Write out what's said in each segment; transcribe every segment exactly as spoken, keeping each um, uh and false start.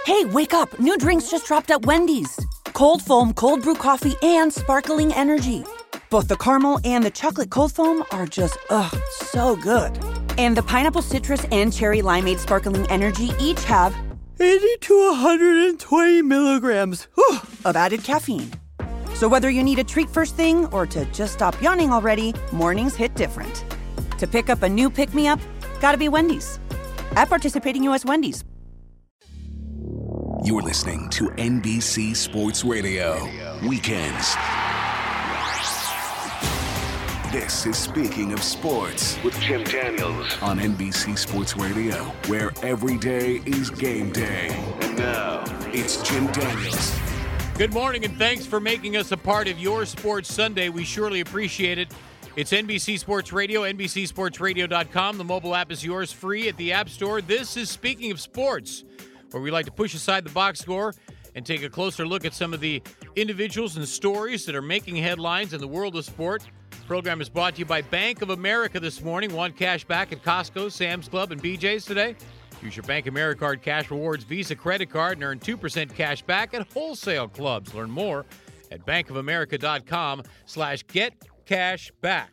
Hey, wake up. New drinks just dropped at Wendy's. Cold foam, cold brew coffee, and sparkling energy. Both the caramel and the chocolate cold foam are just, ugh, so good. And the pineapple citrus and cherry limeade sparkling energy each have eighty to one hundred twenty milligrams whew, of added caffeine. So whether you need a treat first thing or to just stop yawning already, mornings hit different. To pick up a new pick-me-up, gotta be Wendy's. At participating U S Wendy's. You're listening to N B C Sports Radio. Weekends. This is Speaking of Sports with Jim Daniels on N B C Sports Radio, where every day is game day. And now, it's Jim Daniels. Good morning, and thanks for making us a part of your Sports Sunday. We surely appreciate it. It's N B C Sports Radio, N B C Sports Radio dot com. The mobile app is yours free at the App Store. This is Speaking of Sports, where we like to push aside the box score and take a closer look at some of the individuals and stories that are making headlines in the world of sport. The program is brought to you by Bank of America this morning. Want cash back at Costco, Sam's Club, and B J's today? Use your Bank of America Card Cash Rewards Visa credit card and earn two percent cash back at wholesale clubs. Learn more at bankofamerica.com slash get cash back.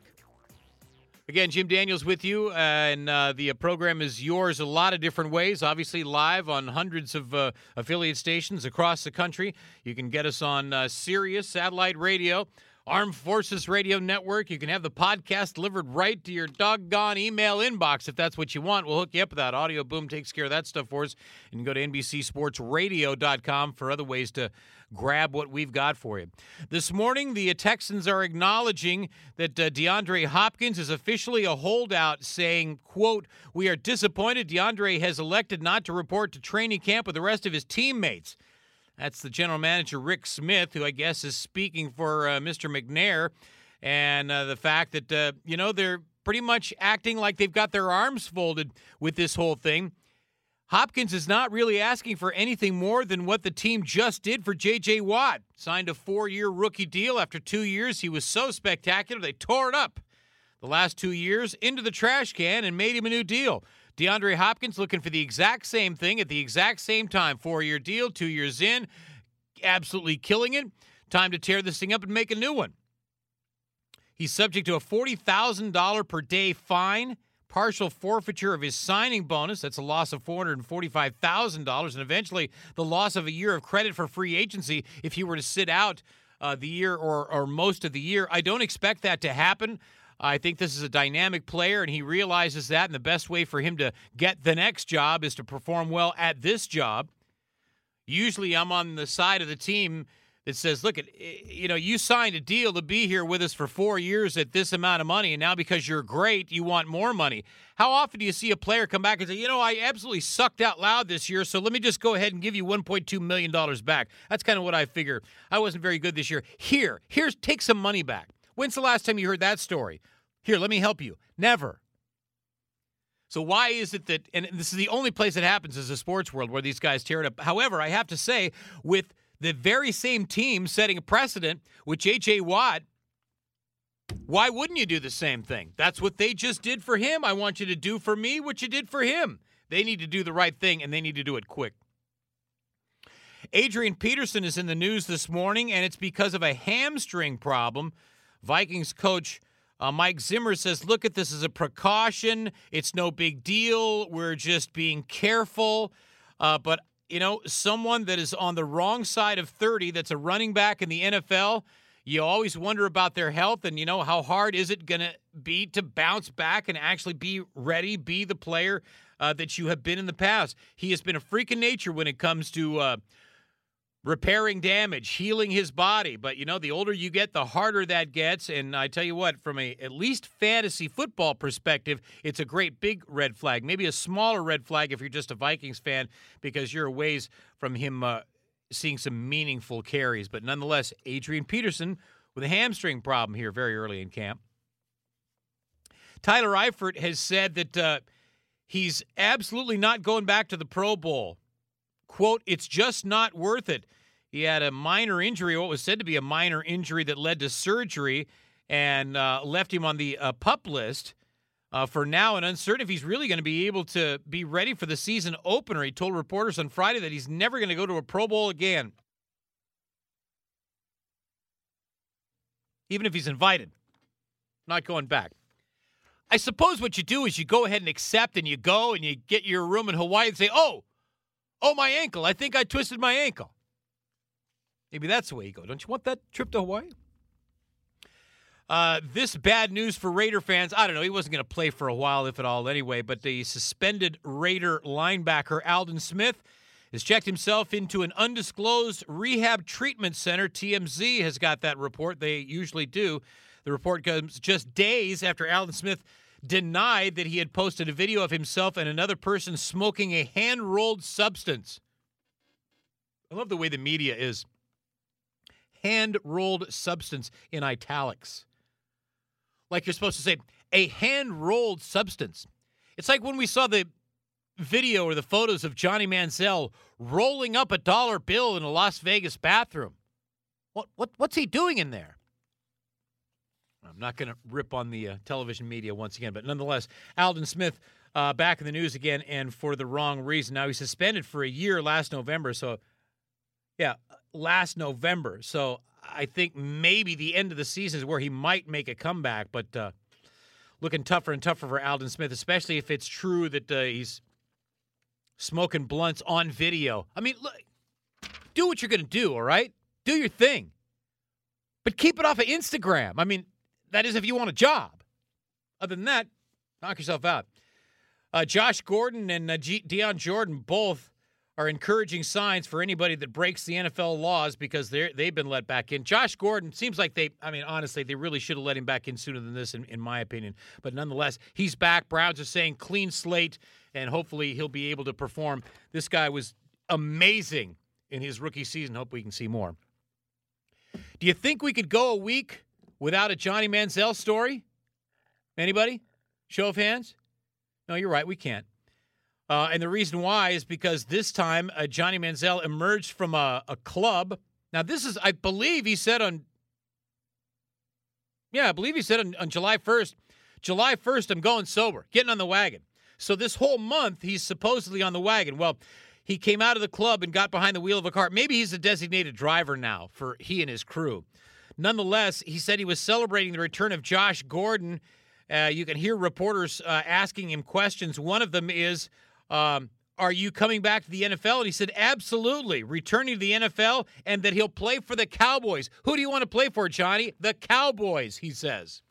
Again, Jim Daniels with you, uh, and uh, the uh, program is yours a lot of different ways. Obviously, live on hundreds of uh, affiliate stations across the country. You can get us on uh, Sirius Satellite Radio, Armed Forces Radio Network. You can have the podcast delivered right to your doggone email inbox if that's what you want. We'll hook you up with that. Audio Boom takes care of that stuff for us. And you can go to N B C Sports Radio dot com for other ways to grab what we've got for you. This morning, the Texans are acknowledging that uh, DeAndre Hopkins is officially a holdout, saying, quote, "We are disappointed DeAndre has elected not to report to training camp with the rest of his teammates." That's the general manager, Rick Smith, who I guess is speaking for uh, Mister McNair, and uh, the fact that, uh, you know, they're pretty much acting like they've got their arms folded with this whole thing. Hopkins is not really asking for anything more than what the team just did for J J. Watt. Signed a four-year rookie deal. After two years, he was so spectacular, they tore it up the last two years into the trash can and made him a new deal. DeAndre Hopkins looking for the exact same thing at the exact same time. Four-year deal, two years in, absolutely killing it. Time to tear this thing up and make a new one. He's subject to a forty thousand dollars per day fine, partial forfeiture of his signing bonus. That's a loss of four hundred forty-five thousand dollars, and eventually the loss of a year of credit for free agency if he were to sit out uh, the year or, or most of the year. I don't expect that to happen. I think this is a dynamic player, and he realizes that, and the best way for him to get the next job is to perform well at this job. Usually I'm on the side of the team that says, look, you know, you signed a deal to be here with us for four years at this amount of money, and now because you're great, you want more money. How often do you see a player come back and say, you know, I absolutely sucked out loud this year, so let me just go ahead and give you one point two million dollars back. That's kind of what I figure. I wasn't very good this year. Here, here's take some money back. When's the last time you heard that story? Here, let me help you. Never. So why is it that, and this is the only place it happens is the sports world where these guys tear it up. However, I have to say, with the very same team setting a precedent with J J. Watt, why wouldn't you do the same thing? That's what they just did for him. I want you to do for me what you did for him. They need to do the right thing, and they need to do it quick. Adrian Peterson is in the news this morning, and it's because of a hamstring problem. Vikings coach Uh, Mike Zimmer says, look at this as a precaution. It's no big deal. We're just being careful. Uh, but, you know, someone that is on the wrong side of thirty that's a running back in the N F L, you always wonder about their health and, you know, how hard is it going to be to bounce back and actually be ready, be the player uh, that you have been in the past. He has been a freak of nature when it comes to uh, repairing damage, healing his body. But, you know, the older you get, the harder that gets. And I tell you what, from a at least fantasy football perspective, it's a great big red flag. Maybe a smaller red flag if you're just a Vikings fan because you're a ways from him uh, seeing some meaningful carries. But nonetheless, Adrian Peterson with a hamstring problem here very early in camp. Tyler Eifert has said that uh, he's absolutely not going back to the Pro Bowl. Quote, it's just not worth it. He had a minor injury, what was said to be a minor injury that led to surgery and uh, left him on the uh, PUP list. uh, for now and uncertain if he's really going to be able to be ready for the season opener. He told reporters on Friday that he's never going to go to a Pro Bowl again, even if he's invited. Not going back. I suppose what you do is you go ahead and accept, and you go and you get your room in Hawaii and say, oh, oh, my ankle. I think I twisted my ankle. Maybe that's the way you go. Don't you want that trip to Hawaii? Uh, this bad news for Raider fans. I don't know. He wasn't going to play for a while, if at all, anyway. But the suspended Raider linebacker, Aldon Smith, has checked himself into an undisclosed rehab treatment center. T M Z has got that report. They usually do. The report comes just days after Aldon Smith denied that he had posted a video of himself and another person smoking a hand-rolled substance. I love the way the media is. Hand-rolled substance in italics. Like you're supposed to say, a hand-rolled substance. It's like when we saw the video or the photos of Johnny Manziel rolling up a dollar bill in a Las Vegas bathroom. What what what's he doing in there? I'm not going to rip on the uh, television media once again, but nonetheless, Aldon Smith uh, back in the news again, and for the wrong reason. Now, he's suspended for a year last November, so, yeah, last November. So I think maybe the end of the season is where he might make a comeback, but uh, looking tougher and tougher for Aldon Smith, especially if it's true that uh, he's smoking blunts on video. I mean, look, do what you're going to do, all right? Do your thing. But keep it off of Instagram. I mean, that is if you want a job. Other than that, knock yourself out. Uh, Josh Gordon and uh, G- Deion Jordan both are encouraging signs for anybody that breaks the N F L laws because they're, they've been let back in. Josh Gordon seems like they, I mean, honestly, they really should have let him back in sooner than this, in, in my opinion. But nonetheless, he's back. Browns are saying clean slate, and hopefully he'll be able to perform. This guy was amazing in his rookie season. Hope we can see more. Do you think we could go a week without a Johnny Manziel story? Anybody? Show of hands? No, you're right. We can't. Uh, and the reason why is because this time uh, Johnny Manziel emerged from a, a club. Now, this is, I believe he said on, yeah, I believe he said on, on July first, July first, I'm going sober, getting on the wagon. So this whole month, he's supposedly on the wagon. Well, he came out of the club and got behind the wheel of a car. Maybe he's a designated driver now for he and his crew. Nonetheless, he said he was celebrating the return of Josh Gordon. Uh, you can hear reporters uh, asking him questions. One of them is, um, are you coming back to the N F L? And he said, absolutely, returning to the N F L, and that he'll play for the Cowboys. Who do you want to play for, Johnny? The Cowboys, he says.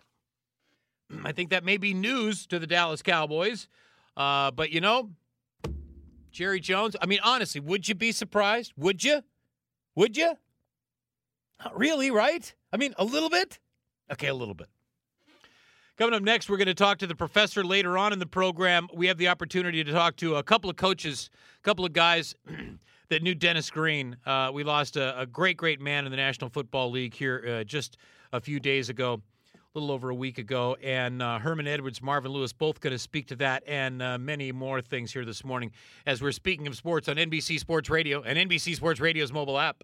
I think that may be news to the Dallas Cowboys. Uh, but, you know, Jerry Jones, I mean, honestly, would you be surprised? Would you? Would you? Not really, right? I mean, a little bit? Okay, a little bit. Coming up next, we're going to talk to the professor later on in the program. We have the opportunity to talk to a couple of coaches, a couple of guys that knew Dennis Green. Uh, we lost a, a great, great man in the National Football League here uh, just a few days ago, a little over a week ago. And uh, Herman Edwards, Marvin Lewis, both going to speak to that and uh, many more things here this morning as we're speaking of sports on N B C Sports Radio and N B C Sports Radio's mobile app.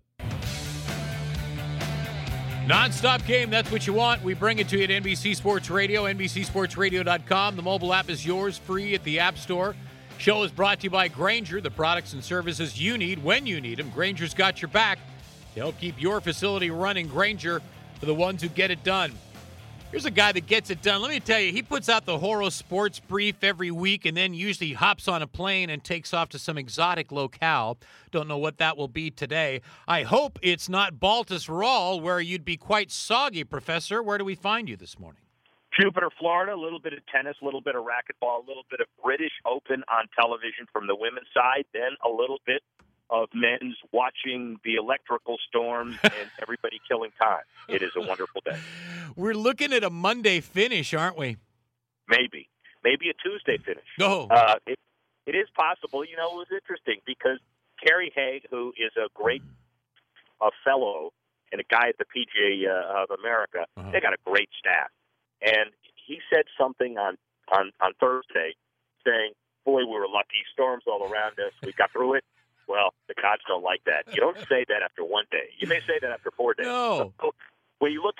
Non-stop game, that's what you want. We bring it to you at N B C Sports Radio, N B C Sports Radio dot com. The mobile app is yours, free at the App Store. Show is brought to you by Grainger, the products and services you need when you need them. Grainger's got your back to help keep your facility running. Grainger, for the ones who get it done. Here's a guy that gets it done. Let me tell you, he puts out the Horo Sports Brief every week and then usually hops on a plane and takes off to some exotic locale. Don't know what that will be today. I hope it's not Baltus Rawl, where you'd be quite soggy, Professor. Where do we find you this morning? Jupiter, Florida, a little bit of tennis, a little bit of racquetball, a little bit of British Open on television from the women's side, then a little bit of men's watching the electrical storms and everybody killing time. It is a wonderful day. We're looking at a Monday finish, aren't we? Maybe. Maybe a Tuesday finish. No. Uh, it, it is possible. You know, it was interesting because Kerry Haig, who is a great a fellow and a guy at the P G A uh, of America, uh-huh. They got a great staff. And he said something on, on, on Thursday saying, boy, we were lucky. Storms all around us. We got through it. Well, the gods don't like that. You don't say that after one day. You may say that after four days. No. So, when you look at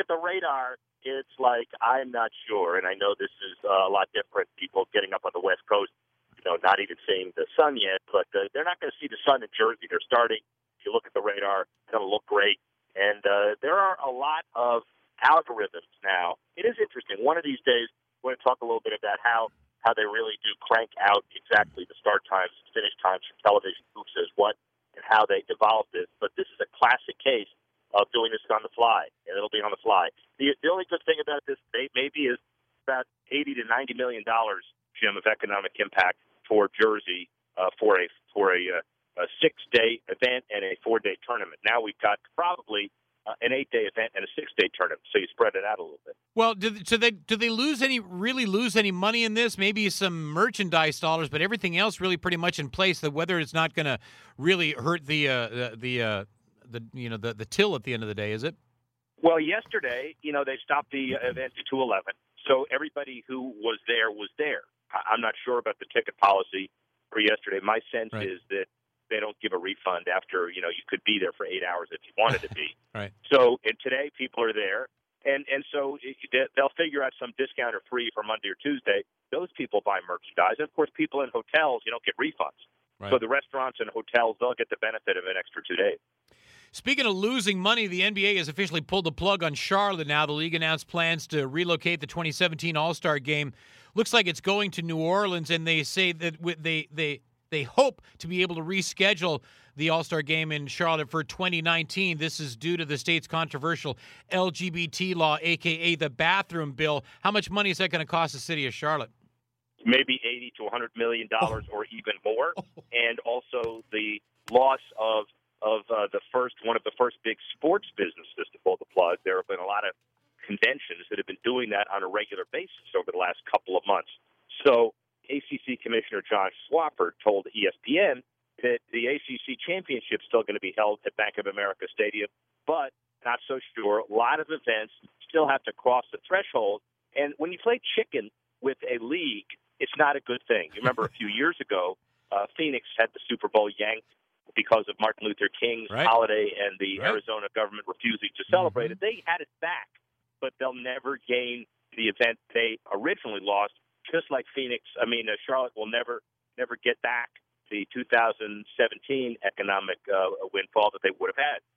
at the radar, it's like, I'm not sure. And I know this is uh, a lot different. People getting up on the West Coast, you know, not even seeing the sun yet, but uh, they're not going to see the sun in Jersey. They're starting. If you look at the radar, it's going to look great. And uh, there are a lot of algorithms now. It is interesting. One of these days, we're going to talk a little bit about how, how they really do crank out exactly the start times and finish times for television, who says what, and how they evolved this. But this is a classic case of doing this on the fly, and it'll be on the fly. The, the only good thing about this debate maybe is about eighty to ninety million dollars, Jim, of economic impact for Jersey uh, for a for a, uh, a six-day event and a four-day tournament. Now we've got probably uh, an eight-day event and a six-day tournament, so you spread it out a little bit. Well, do, so they do they lose any really lose any money in this? Maybe some merchandise dollars, but everything else really pretty much in place. The weather is not going to really hurt the uh, the the, uh, the you know the, the till at the end of the day, is it? Well, yesterday, you know, they stopped the event to two eleven, so everybody who was there was there. I'm not sure about the ticket policy for yesterday. My sense right. is that they don't give a refund after, you know, you could be there for eight hours if you wanted to be. Right. So and today people are there, and, and so they'll figure out some discount or free for Monday or Tuesday. Those people buy merchandise. And, of course, people in hotels, you don't get refunds. Right. So the restaurants and hotels, they'll get the benefit of an extra two days. Speaking of losing money, the N B A has officially pulled the plug on Charlotte now. The league announced plans to relocate the twenty seventeen All-Star Game. Looks like it's going to New Orleans, and they say that they they they hope to be able to reschedule the All-Star Game in Charlotte for twenty nineteen. This is due to the state's controversial L G B T law, a k a the bathroom bill. How much money is that going to cost the city of Charlotte? Maybe eighty to one hundred million dollars or even more, and also the loss of of uh, the first one of the first big sports businesses to pull the plug. There have been a lot of conventions that have been doing that on a regular basis over the last couple of months. So A C C Commissioner John Swofford told E S P N that the A C C championship is still going to be held at Bank of America Stadium, but not so sure. A lot of events still have to cross the threshold. And when you play chicken with a league, it's not a good thing. You remember a few years ago, uh, Phoenix had the Super Bowl yanked because of Martin Luther King's right. holiday and the right. Arizona government refusing to celebrate mm-hmm. it. They had it back, but they'll never gain the event they originally lost, just like Phoenix. I mean, uh, Charlotte will never never get back the two thousand seventeen economic uh, windfall that they would have had.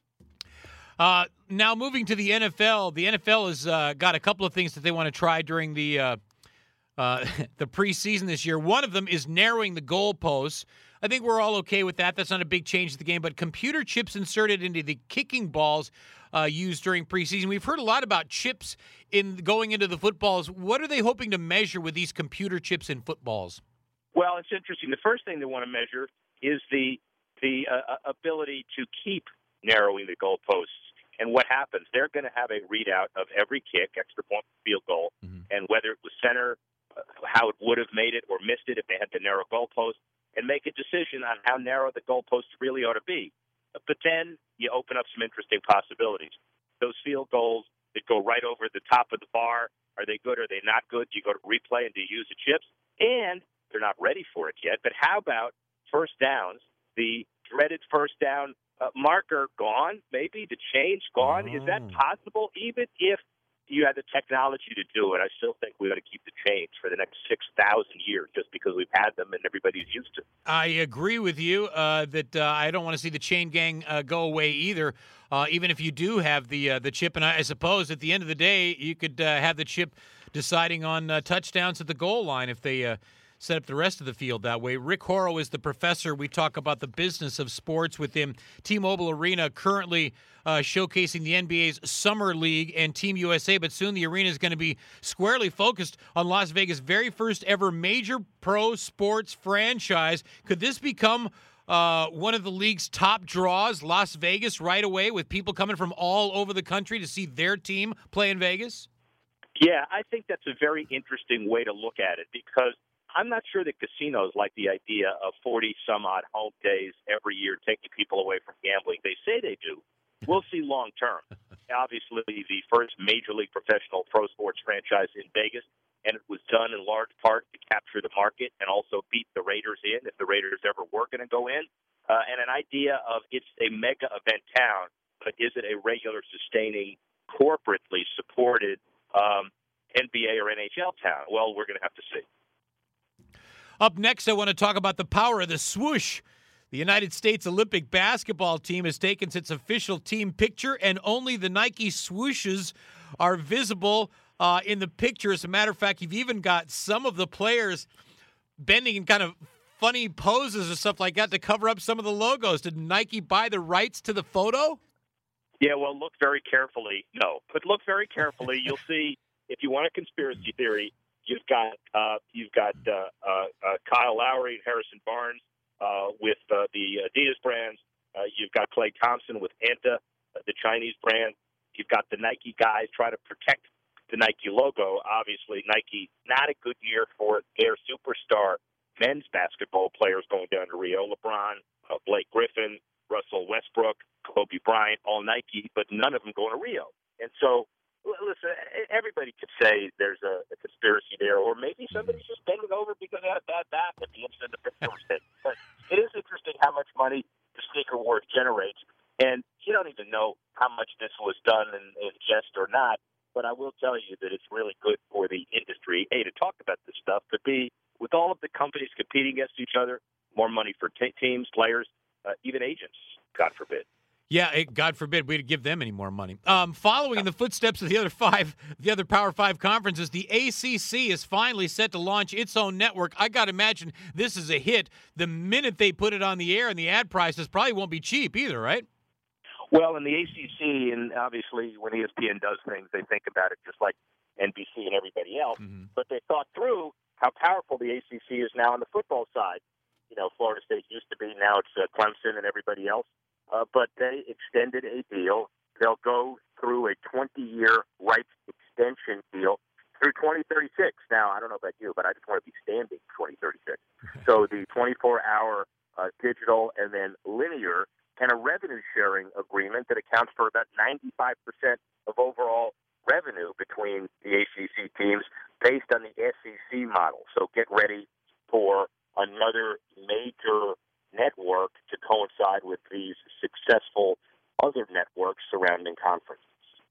Uh, now, moving to the N F L, the N F L has uh, got a couple of things that they want to try during the uh, uh, the preseason this year. One of them is narrowing the goalposts. I think we're all okay with that. That's not a big change to the game, but computer chips inserted into the kicking balls uh, used during preseason. We've heard a lot about chips in going into the footballs. What are they hoping to measure with these computer chips in footballs? Well, it's interesting. The first thing they want to measure is the the uh, ability to keep narrowing the goalposts. And what happens? They're going to have a readout of every kick, extra point, field goal, mm-hmm. and whether it was center, uh, how it would have made it or missed it if they had the narrow goalpost, and make a decision on how narrow the goalpost really ought to be. But then you open up some interesting possibilities. Those field goals that go right over the top of the bar, are they good? Are they not good? Do you go to replay and do you use the chips? And they're not ready for it yet. But how about first downs? The dreaded first down uh, marker gone, maybe the change gone. Oh. Is that possible? Even if you had the technology to do it, I still think we ought to keep the change for the next six thousand years just because we've had them and everybody's used to. I agree with you uh, that uh, I don't want to see the chain gang uh, go away either, uh, even if you do have the uh, the chip. And I, I suppose at the end of the day, you could uh, have the chip deciding on uh, touchdowns at the goal line if they uh, set up the rest of the field that way. Rick Horrow is the professor. We talk about the business of sports with him. T-Mobile Arena currently uh, showcasing the N B A's Summer League and Team U S A, but soon the arena is going to be squarely focused on Las Vegas' very first ever major pro sports franchise. Could this become uh, one of the league's top draws, Las Vegas, right away, with people coming from all over the country to see their team play in Vegas? Yeah, I think that's a very interesting way to look at it because I'm not sure that casinos like the idea of forty-some-odd home days every year taking people away from gambling. They say they do. We'll see long term. Obviously, the first Major League Professional Pro Sports franchise in Vegas, and it was done in large part to capture the market and also beat the Raiders in if the Raiders ever were going to go in. Uh, and an idea of it's a mega event town, but is it a regular sustaining corporately supported um, N B A or N H L town. Well, we're going to have to see. Up next, I want to talk about the power of the swoosh. The United States Olympic basketball team has taken its official team picture, and only the Nike swooshes are visible uh, in the picture. As a matter of fact, you've even got some of the players bending in kind of funny poses or stuff like that to cover up some of the logos. Did Nike buy the rights to the photo? Yeah, well, look very carefully. No, but look very carefully. You'll see, if you want a conspiracy theory, you've got uh, you've got uh, uh, uh, Kyle Lowry and Harrison Barnes uh, with uh, the Adidas brands. Uh, you've got Klay Thompson with Anta, uh, the Chinese brand. You've got the Nike guys trying to protect the Nike logo. Obviously, Nike, not a good year for their superstar men's basketball players going down to Rio. LeBron, uh, Blake Griffin, Russell Westbrook, Kobe Bryant, all Nike, but none of them going to Rio. And so, listen, everybody could say there's a, a conspiracy there, or maybe somebody's just bending over because they had a bad back at the instant the picture was taken. But it is interesting how much money the sneaker war generates, and you don't even know how much this was done in, in jest or not. But I will tell you that it's really good for the industry, A, to talk about this stuff, but B, with all of the companies competing against each other, more money for t- teams, players, uh, even agents, God forbid. Yeah, it, God forbid we'd give them any more money. Um, following in the footsteps of the other five, the other Power Five conferences, the A C C is finally set to launch its own network. I got to imagine this is a hit the minute they put it on the air, and the ad prices probably won't be cheap either, right? Well, in the A C C, and obviously when E S P N does things, they think about it just like N B C and everybody else. Mm-hmm. But they thought through how powerful the A C C is now on the football side. You know, Florida State used to be, now it's uh, Clemson and everybody else. Uh, but they extended a deal. They'll go through a twenty-year rights extension deal through twenty thirty-six. Now, I don't know about you, but I just want to be standing twenty thirty-six. So the twenty-four hour uh, digital and then linear, and a revenue-sharing agreement that accounts for about ninety-five percent of overall revenue between the A C C teams based on the S E C model. So get ready for another major network to coincide with these successful other networks surrounding conferences.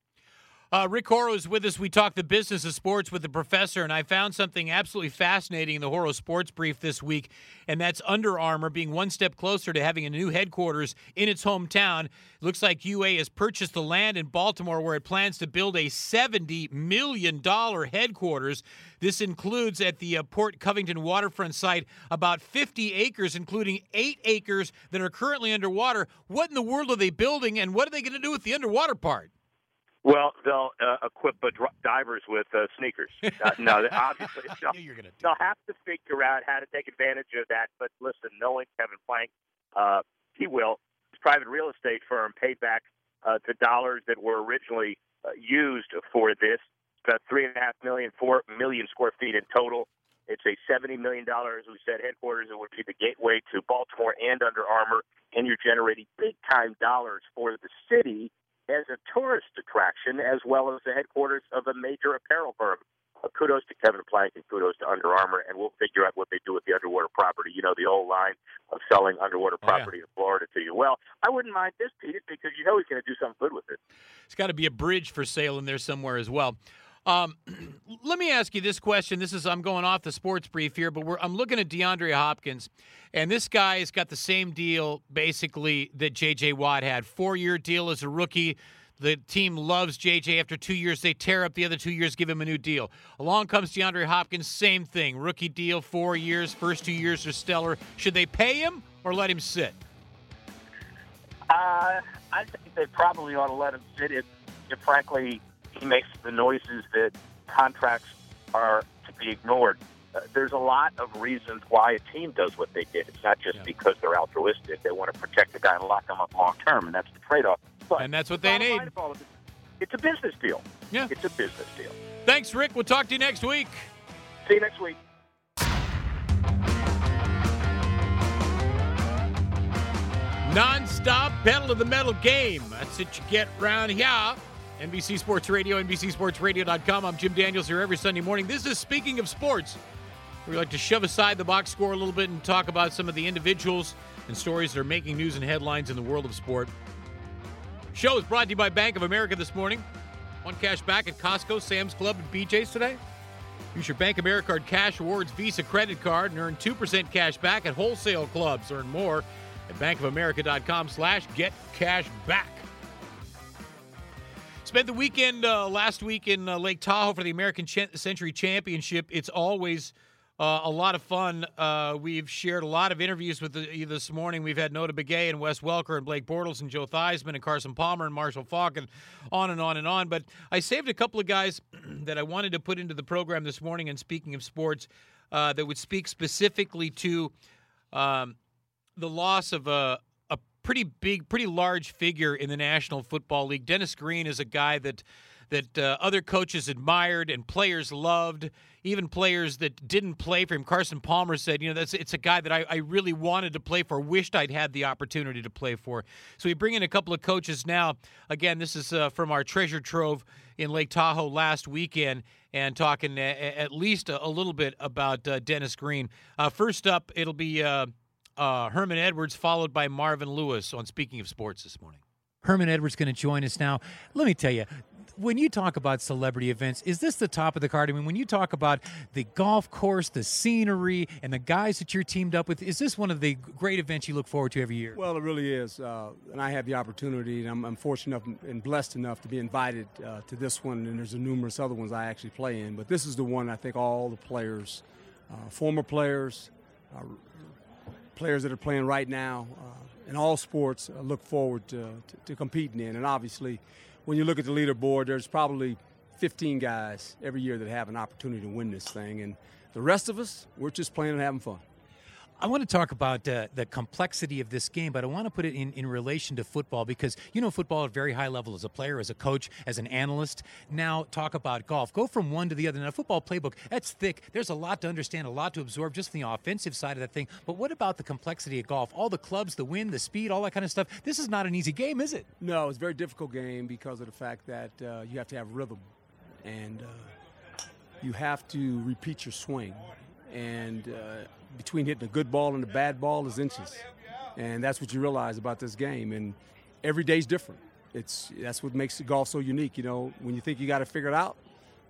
Uh, Rick Horrow is with us. We talked the business of sports with the professor, and I found something absolutely fascinating in the Horrow Sports Brief this week, and that's Under Armour being one step closer to having a new headquarters in its hometown. It looks like U A has purchased the land in Baltimore where it plans to build a seventy million dollars headquarters. This includes at the uh, Port Covington waterfront site about fifty acres, including eight acres that are currently underwater. What in the world are they building, and what are they going to do with the underwater part? Well, they'll uh, equip uh, dr- divers with uh, sneakers. Uh, no, they, obviously, they'll, they'll have to figure out how to take advantage of that. But listen, knowing Kevin Plank, uh, he will. His private real estate firm paid back uh, the dollars that were originally uh, used for this. About three and a half million, four million square feet in total. It's a seventy million dollars, as we said, headquarters. It would be the gateway to Baltimore and Under Armour, and you're generating big-time dollars for the city as a tourist attraction, as well as the headquarters of a major apparel firm. Uh, kudos to Kevin Plank and kudos to Under Armour, and we'll figure out what they do with the underwater property. You know, the old line of selling underwater property oh, yeah. in Florida to you. Well, I wouldn't mind this, Pete, because you know he's going to do something good with it. It's got to be a bridge for sale in there somewhere as well. Um, let me ask you this question. This is I'm going off the sports brief here, but we're, I'm looking at DeAndre Hopkins, and this guy has got the same deal basically that J J. Watt had. Four-year deal as a rookie. The team loves J J. After two years, they tear up the other two years, give him a new deal. Along comes DeAndre Hopkins, same thing. Rookie deal, four years. First two years are stellar. Should they pay him or let him sit? Uh, I think they probably ought to let him sit if, if frankly, he makes the noises that contracts are to be ignored. Uh, there's a lot of reasons why a team does what they did. It's not just yeah. because they're altruistic. They want to protect the guy and lock him up long term, and that's the trade-off. But and that's what they need. It, it's a business deal. Yeah. It's a business deal. Thanks, Rick. We'll talk to you next week. See you next week. Non-stop pedal to the metal game. That's what you get around here. N B C Sports Radio, N B C Sports Radio dot com. I'm Jim Daniels here every Sunday morning. This is Speaking of Sports. We like to shove aside the box score a little bit and talk about some of the individuals and stories that are making news and headlines in the world of sport. Show is brought to you by Bank of America this morning. Want cash back at Costco, Sam's Club, and B J's today? Use your Bank Americard Cash Rewards Visa credit card and earn two percent cash back at wholesale clubs. Earn more at bankofamerica.com slash get cash back. Spent the weekend uh, last week in uh, Lake Tahoe for the American Ch- Century Championship. It's always uh, a lot of fun. Uh, we've shared a lot of interviews with the, you this morning. We've had Nota Begay and Wes Welker and Blake Bortles and Joe Theismann and Carson Palmer and Marshall Faulk and on and on and on. But I saved a couple of guys that I wanted to put into the program this morning. And speaking of sports, uh, that would speak specifically to um, the loss of a pretty big, pretty large figure in the National Football League. Dennis Green is a guy that that uh, other coaches admired and players loved, even players that didn't play for him. Carson Palmer said, you know, that's it's a guy that I, I really wanted to play for, wished I'd had the opportunity to play for. So we bring in a couple of coaches now. Again, this is uh, from our treasure trove in Lake Tahoe last weekend, and talking a, at least a, a little bit about uh, Dennis Green. Uh, first up, it'll be uh, Uh, Herman Edwards, followed by Marvin Lewis on Speaking of Sports this morning. Herman Edwards going to join us now. Let me tell you, when you talk about celebrity events, is this the top of the card? I mean, when you talk about the golf course, the scenery, and the guys that you're teamed up with, is this one of the great events you look forward to every year? Well, it really is. Uh, and I have the opportunity, and I'm, I'm fortunate enough and blessed enough to be invited uh, to this one, and there's a numerous other ones I actually play in. But this is the one I think all the players, uh, former players, uh, players that are playing right now uh, in all sports uh, look forward to, to, to competing in. And obviously, when you look at the leaderboard, there's probably fifteen guys every year that have an opportunity to win this thing. And the rest of us, we're just playing and having fun. I want to talk about uh, the complexity of this game, but I want to put it in, in relation to football because you know football at a very high level as a player, as a coach, as an analyst. Now talk about golf. Go from one to the other. Now, a football playbook, that's thick. There's a lot to understand, a lot to absorb just from the offensive side of that thing. But what about the complexity of golf? All the clubs, the wind, the speed, all that kind of stuff. This is not an easy game, is it? No, it's a very difficult game because of the fact that uh, you have to have rhythm. And uh, you have to repeat your swing. And uh, between hitting a good ball and a bad ball is inches. And that's what you realize about this game. And every day's different. It's that's what makes the golf so unique. You know, when you think you got it figured out,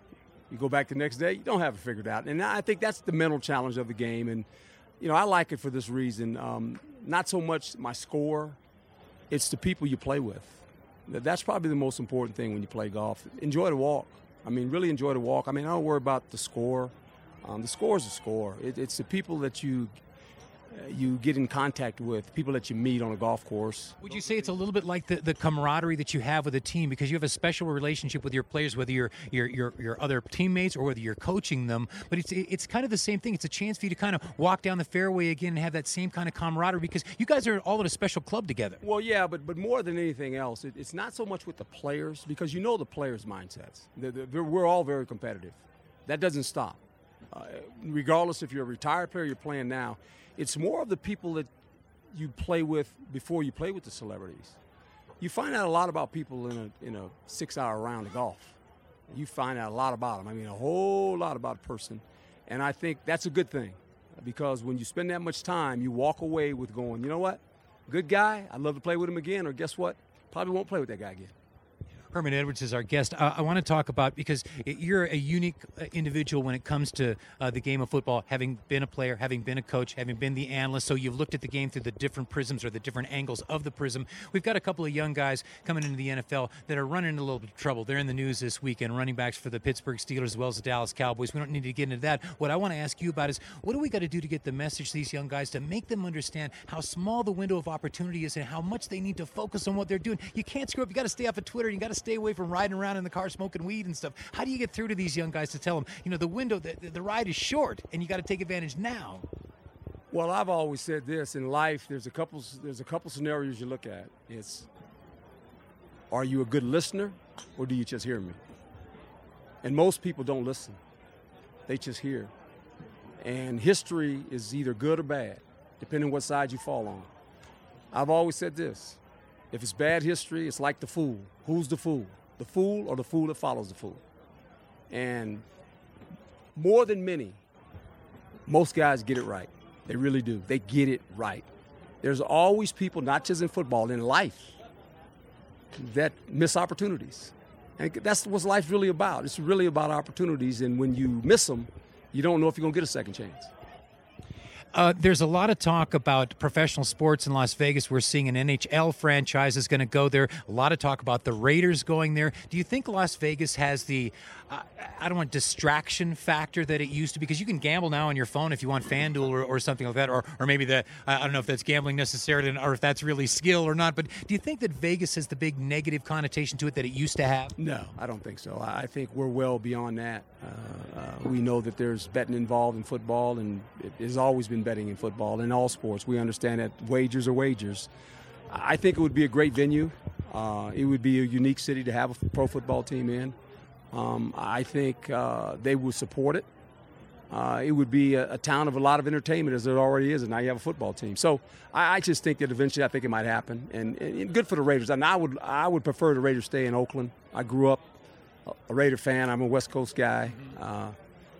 you go back the next day, you don't have it figured out. And I think that's the mental challenge of the game. And, you know, I like it for this reason. Um, not so much my score, it's the people you play with. That's probably the most important thing when you play golf. Enjoy the walk. I mean, really enjoy the walk. I mean, I don't worry about the score. Um, the score is a score. It, it's the people that you uh, you get in contact with, people that you meet on a golf course. Would you say it's a little bit like the, the camaraderie that you have with a team because you have a special relationship with your players, whether you're your your your other teammates or whether you're coaching them? But it's it's kind of the same thing. It's a chance for you to kind of walk down the fairway again and have that same kind of camaraderie because you guys are all in a special club together. Well, yeah, but but more than anything else, it, it's not so much with the players because you know the players' mindsets. They're, they're, we're all very competitive. That doesn't stop. Uh, regardless if you're a retired player or you're playing now, it's more of the people that you play with before you play with the celebrities. You find out a lot about people in a in a six-hour round of golf. You find out a lot about them. I mean, a whole lot about a person. And I think that's a good thing because when you spend that much time, you walk away with going, you know what, good guy, I'd love to play with him again, or guess what, probably won't play with that guy again. Herman Edwards is our guest. Uh, I want to talk about, because you're a unique individual when it comes to uh, the game of football, having been a player, having been a coach, having been the analyst, so you've looked at the game through the different prisms or the different angles of the prism. We've got a couple of young guys coming into the N F L that are running into a little bit of trouble. They're in the news this weekend, running backs for the Pittsburgh Steelers as well as the Dallas Cowboys. We don't need to get into that. What I want to ask you about is, what do we got to do to get the message to these young guys to make them understand how small the window of opportunity is and how much they need to focus on what they're doing? You can't screw up. You got to stay off of Twitter. You got to stay away from riding around in the car smoking weed and stuff. How do you get through to these young guys to tell them, you know, the window, the, the ride is short and you got to take advantage now? Well, I've always said this in life. There's a couple. There's a couple scenarios you look at. It's, are you a good listener, or do you just hear me? And most people don't listen; they just hear. And history is either good or bad, depending on what side you fall on. I've always said this: if it's bad history, it's like the fool. Who's the fool? The fool or the fool that follows the fool? And more than many, most guys get it right. They really do. They get it right. There's always people, not just in football, in life, that miss opportunities. And that's what life's really about. It's really about opportunities, and when you miss them, you don't know if you're going to get a second chance. Uh, there's a lot of talk about professional sports in Las Vegas. We're seeing an N H L franchise is going to go there. A lot of talk about the Raiders going there. Do you think Las Vegas has the, uh, I don't want distraction factor that it used to? Because you can gamble now on your phone if you want FanDuel or, or something like that, or or maybe the I don't know if that's gambling necessarily or if that's really skill or not. But do you think that Vegas has the big negative connotation to it that it used to have? No, I don't think so. I think we're well beyond that. Uh, uh, we know that there's betting involved in football, and it has always been betting in football, in all sports. We understand that wagers are wagers. I think it would be a great venue. Uh, it would be a unique city to have a pro football team in. Um, I think uh, they would support it. Uh, it would be a, a town of a lot of entertainment, as it already is, and now you have a football team. So I, I just think that eventually I think it might happen, and, and good for the Raiders. And I would I would prefer the Raiders stay in Oakland. I grew up a Raider fan. I'm a West Coast guy. Uh,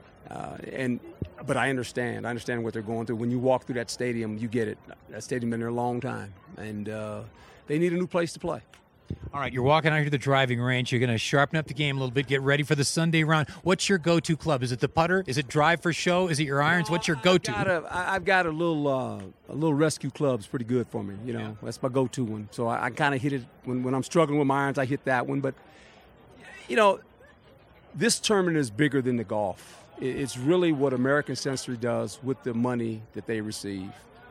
Uh, and but I understand. I understand what they're going through. When you walk through that stadium, you get it. That stadium been there a long time, and uh, they need a new place to play. All right, you're walking out here to the driving range. You're going to sharpen up the game a little bit, get ready for the Sunday round. What's your go-to club? Is it the putter? Is it drive for show? Is it your irons? What's your go-to? I've got a, I've got a little uh, a little rescue club's pretty good for me. You know, yeah. That's my go-to one. So I, I kind of hit it when, when I'm struggling with my irons. I hit that one. But you know, this tournament is bigger than the golf. It's really what American Century does with the money that they receive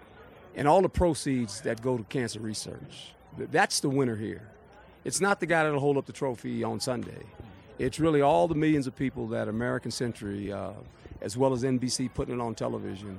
and all the proceeds that go to cancer research. That's the winner here. It's not the guy that'll hold up the trophy on Sunday. It's really all the millions of people that American Century, uh, as well as N B C putting it on television,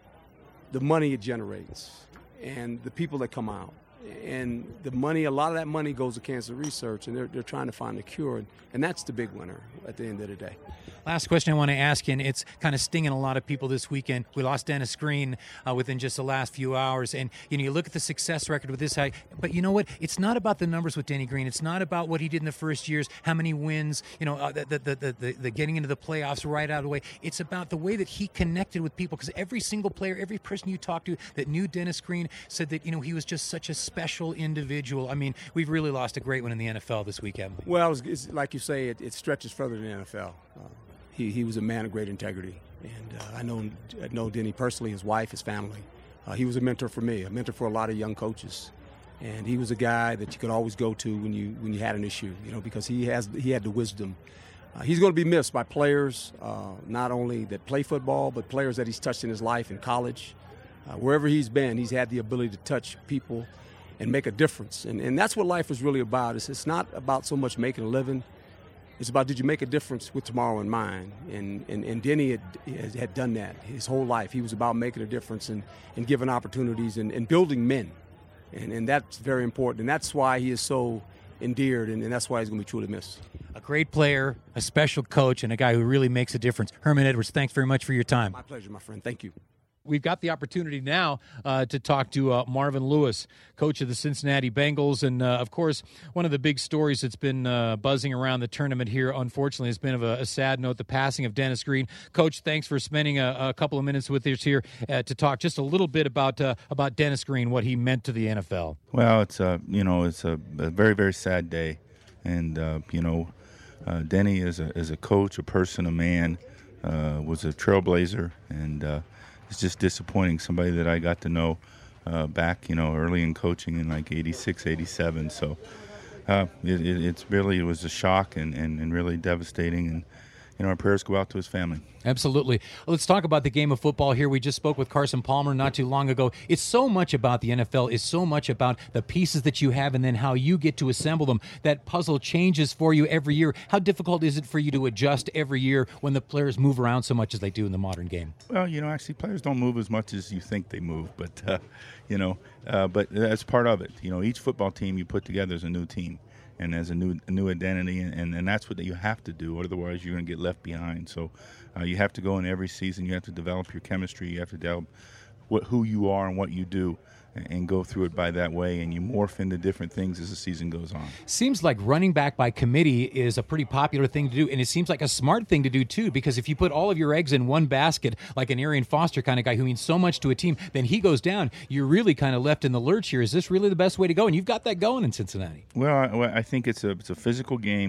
the money it generates and the people that come out. And the money, a lot of that money goes to cancer research, and they're, they're trying to find a cure, and, and that's the big winner at the end of the day. Last question I want to ask you, and it's kind of stinging a lot of people this weekend. We lost Dennis Green uh, within just the last few hours, and you know, you look at the success record with this guy, but you know what? It's not about the numbers with Denny Green. It's not about what he did in the first years, how many wins, you know, uh, the, the, the, the, the getting into the playoffs right out of the way. It's about the way that he connected with people, because every single player, every person you talked to that knew Dennis Green said that, you know, he was just such a special individual. I mean, we've really lost a great one in the N F L this weekend. Well, it's, it's, like you say, it, it stretches further than the N F L. Uh, he, he was a man of great integrity, and uh, I know I know Denny personally, his wife, his family. Uh, he was a mentor for me, a mentor for a lot of young coaches, and he was a guy that you could always go to when you when you had an issue, you know, because he has he had the wisdom. Uh, he's going to be missed by players, uh, not only that play football, but players that he's touched in his life in college. Uh, wherever he's been, he's had the ability to touch people and make a difference. And, and that's what life is really about. It's, it's not about so much making a living. It's about, did you make a difference with tomorrow in mind? And, and, and Denny had, had done that his whole life. He was about making a difference and, and giving opportunities and, and building men. And, and that's very important. And that's why he is so endeared, and, and that's why he's going to be truly missed. A great player, a special coach, and a guy who really makes a difference. Herman Edwards, thanks very much for your time. My pleasure, my friend. Thank you. We've got the opportunity now uh, to talk to uh, Marvin Lewis, coach of the Cincinnati Bengals. And, uh, of course, one of the big stories that's been uh, buzzing around the tournament here, unfortunately, has been of a, a sad note, the passing of Dennis Green. Coach, thanks for spending a, a couple of minutes with us here uh, to talk just a little bit about uh, about Dennis Green, what he meant to the N F L. Well, it's a, you know, it's a, a very, very sad day. And, uh, you know, uh, Denny is a, is a coach, a person, a man, uh, was a trailblazer, and uh, it's just disappointing. Somebody that I got to know uh, back, you know, early in coaching in like eighty-six, eighty-seven. So uh, it, it, it's really, it was a shock and, and, and really devastating. And, you know, our prayers go out to his family. Absolutely. Well, let's talk about the game of football here. We just spoke with Carson Palmer not too long ago. It's so much about the N F L. It's so much about the pieces that you have and then how you get to assemble them. That puzzle changes for you every year. How difficult is it for you to adjust every year when the players move around so much as they do in the modern game? Well, you know, actually players don't move as much as you think they move, but, uh, you know, uh, but that's part of it. You know, each football team you put together is a new team. And as a new a new identity, and, and, and that's what you have to do. Otherwise, you're going to get left behind. So uh, you have to go in every season. You have to develop your chemistry. You have to develop what, who you are and what you do, and, and go through it by that way. And you morph into different things as the season goes on. Seems like running back by committee is a pretty popular thing to do, and it seems like a smart thing to do too, because if you put all of your eggs in one basket, like an Arian Foster kind of guy who means so much to a team, then he goes down, you're really kind of left in the lurch here. Is this really the best way to go? And you've got that going in Cincinnati. Well, I, I think it's a it's a physical game.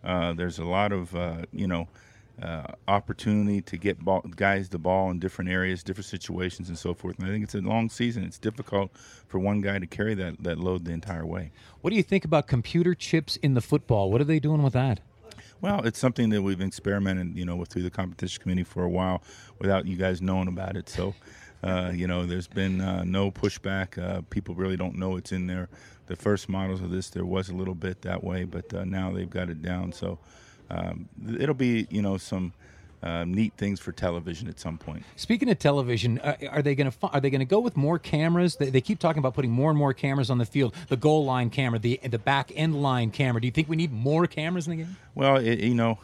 Uh, there's a lot of, uh, you know, uh, opportunity to get ball, guys the ball in different areas, different situations, and so forth. And I think it's a long season. It's difficult for one guy to carry that, that load the entire way. What do you think about computer chips in the football? What are they doing with that? Well, it's something that we've experimented, you know, with through the competition committee for a while without you guys knowing about it. So, uh, you know, there's been uh, no pushback. Uh, people really don't know it's in there. The first models of this, there was a little bit that way, but uh, now they've got it down. So um, it'll be, you know, some uh, neat things for television at some point. Speaking of television, uh, are they going to are they going to go with more cameras? They, they keep talking about putting more and more cameras on the field. The goal line camera, the the back end line camera. Do you think we need more cameras in the game? Well, it, you know,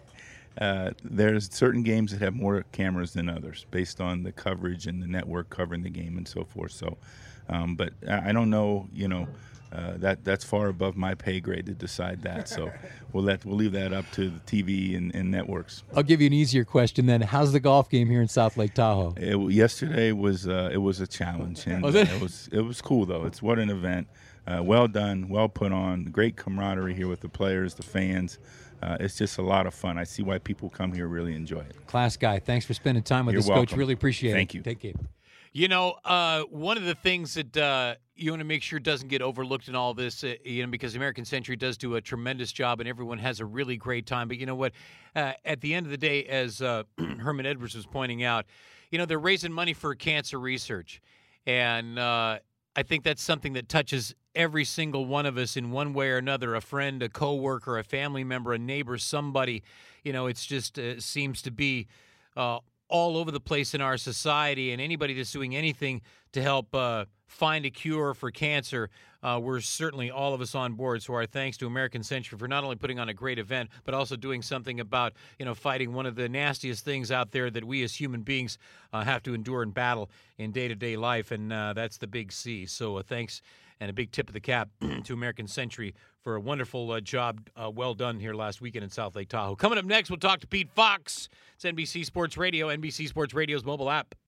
uh, there's certain games that have more cameras than others based on the coverage and the network covering the game and so forth. So, um, but I don't know, you know. Uh, that that's far above my pay grade to decide that. So we'll let we'll leave that up to the T V and, and networks. I'll give you an easier question then. How's the golf game here in South Lake Tahoe? It, yesterday was uh, it was a challenge, and was it? Uh, it was it was cool though. It's what an event. Uh, well done, well put on. Great camaraderie here with the players, the fans. Uh, it's just a lot of fun. I see why people come here, really enjoy it. Class guy, thanks for spending time with You're us, welcome. Coach. Really appreciate Thank it. you. Take care. You know, uh, one of the things that uh, you want to make sure doesn't get overlooked in all this, uh, you know, because American Century does do a tremendous job and everyone has a really great time. But you know what? Uh, at the end of the day, as uh, Herman Edwards was pointing out, you know, they're raising money for cancer research. And uh, I think that's something that touches every single one of us in one way or another, a friend, a coworker, a family member, a neighbor, somebody. You know, it's just uh, seems to be uh, all over the place in our society, and anybody that's doing anything to help uh, find a cure for cancer, uh, we're certainly all of us on board. So our thanks to American Century for not only putting on a great event, but also doing something about, you know, fighting one of the nastiest things out there that we as human beings uh, have to endure and battle in day-to-day life, and uh, that's the big C. So uh, thanks and a big tip of the cap to American Century for a wonderful uh, job uh, well done here last weekend in South Lake Tahoe. Coming up next, we'll talk to Pete Fox. It's N B C Sports Radio, N B C Sports Radio's mobile app.